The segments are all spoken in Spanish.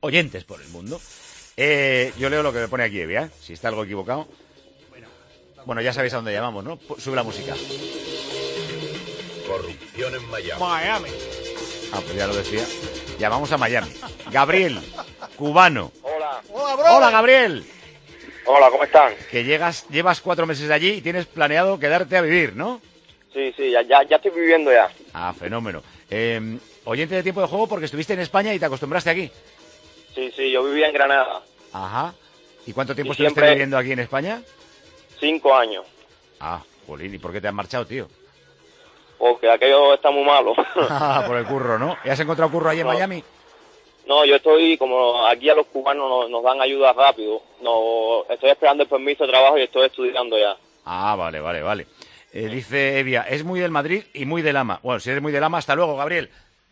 oyentes por el mundo. Yo leo lo que me pone aquí Evia, si está algo equivocado. Bueno, ya sabéis a dónde llamamos, ¿no? Sube la música. Corrupción en Miami. Miami. Ah, pues ya lo decía. Llamamos a Miami. Gabriel, cubano. Hola. Hola, bro. Hola, Gabriel. Hola, ¿cómo están? Que llevas 4 meses allí y tienes planeado quedarte a vivir, ¿no? Sí, ya estoy viviendo ya. Ah, fenómeno. Oyente de Tiempo de Juego porque estuviste en España y te acostumbraste aquí. Sí, yo vivía en Granada. Ajá. ¿Y cuánto tiempo Y estuviste siempre- viviendo aquí en España? 5 años. Ah, jolín, ¿y por qué te has marchado, tío? Porque aquello está muy malo. Ah, por el curro, ¿no? ¿Y has encontrado curro ahí en No. Miami? No, yo estoy, como aquí a los cubanos nos dan ayuda rápido. No, estoy esperando el permiso de trabajo y estoy estudiando ya. Ah, vale. Dice Evia, es muy del Madrid y muy del Ama. Bueno, si eres muy del Ama, hasta luego, Gabriel.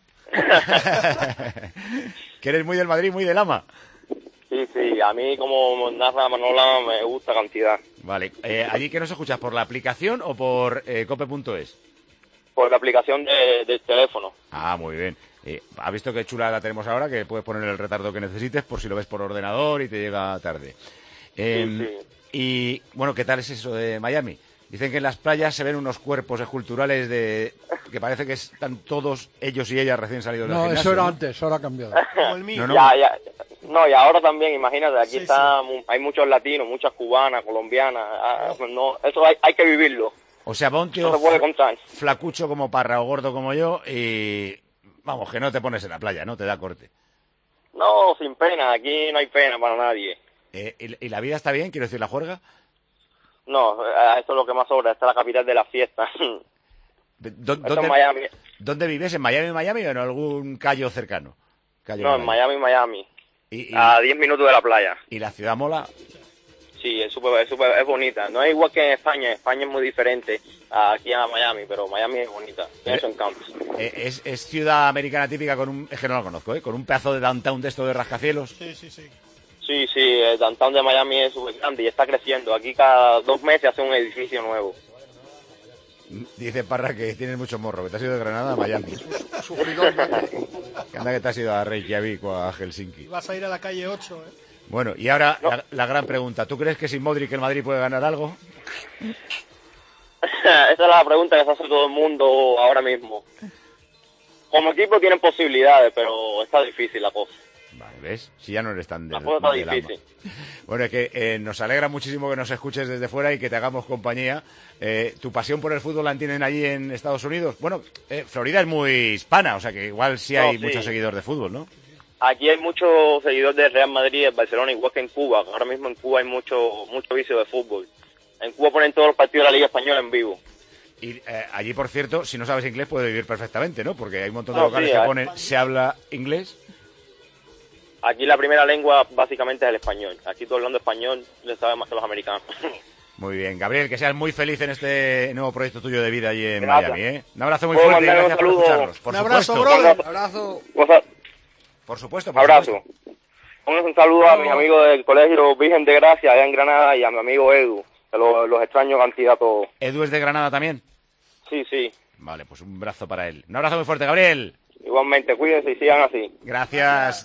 Que eres muy del Madrid y muy del Ama. Sí, a mí como narra Manola me gusta cantidad. Vale, ¿allí qué nos escuchas? ¿Por la aplicación o por cope.es? Por la aplicación de teléfono. Ah, muy bien. ¿Has visto qué chula la tenemos ahora? Que puedes poner el retardo que necesites por si lo ves por ordenador y te llega tarde. Sí. Y, bueno, ¿qué tal es eso de Miami? Dicen que en las playas se ven unos cuerpos esculturales que parece que están todos ellos y ellas recién salidos del No, gimnasio, eso era ¿no? antes, ahora ha cambiado. Como el mío. No. Ya. No, y ahora también, imagínate, aquí Sí, hay muchos latinos, muchas cubanas, colombianas. No, eso hay que vivirlo. O sea, va un tío No se puede contar. flacucho como Parra o gordo como yo y... Vamos, que no te pones en la playa, ¿no? Te da corte. No, sin pena, aquí no hay pena para nadie. ¿Y la vida está bien? Quiero decir, la juerga. No, esto es lo que más sobra, esta es la capital de la fiesta. Esto es Miami. ¿Dónde vives? ¿En Miami o en algún callo cercano? No, en Miami. ¿Y A 10 minutos de la playa. la ciudad mola? Sí, es bonita. No es igual que en España. España es muy diferente aquí a Miami, pero Miami es bonita. Tiene su encanto. Es ciudad americana típica con un... Es que no la conozco, ¿eh? Con un pedazo de downtown de esto de rascacielos. Sí. Sí, el downtown de Miami es súper grande y está creciendo. Aquí cada 2 meses hace un edificio nuevo. Dice Parra que tienes mucho morro, que te has ido de Granada a Miami. Sufridor. Que anda que te has ido a Reykjavik o a Helsinki. Vas a ir a la calle 8, ¿eh? Bueno, y ahora la gran pregunta. ¿Tú crees que sin Modric el Madrid puede ganar algo? Esa es la pregunta que se hace todo el mundo ahora mismo. Como equipo tienen posibilidades, pero está difícil la cosa. Vale, ¿ves? Si ya no eres tan La cosa está del ama. difícil. Bueno, es que nos alegra muchísimo que nos escuches desde fuera y que te hagamos compañía. ¿Tu pasión por el fútbol la tienen allí en Estados Unidos? Bueno, Florida es muy hispana, o sea que igual sí hay Sí. muchos seguidores de fútbol, ¿no? Aquí hay muchos seguidores del Real Madrid y del Barcelona, igual que en Cuba. Ahora mismo en Cuba hay mucho vicio de fútbol. En Cuba ponen todos los partidos de la Liga Española en vivo. Y allí, por cierto, si no sabes inglés puedes vivir perfectamente, ¿no? Porque hay un montón de No, locales sí, que hay- ponen se habla inglés. Aquí la primera lengua básicamente es el español. Aquí todo hablando español le sabe más que los americanos. Muy bien, Gabriel, que seas muy feliz en este nuevo proyecto tuyo de vida allí en Gracias. Miami, ¿eh? Un abrazo muy ¿Puedo fuerte y mandar un gracias por saludo? escucharnos. Por Un abrazo, supuesto. brother. Abrazo. Por supuesto, por Abrazo. supuesto. Un saludo a mis amigos del Colegio Virgen de Gracia allá en Granada y a mi amigo Edu, que los extraño cantidad a todos. ¿Edu es de Granada también? Sí. Vale, pues un abrazo para él. Un abrazo muy fuerte, Gabriel. Igualmente, cuídense y sigan así. Gracias.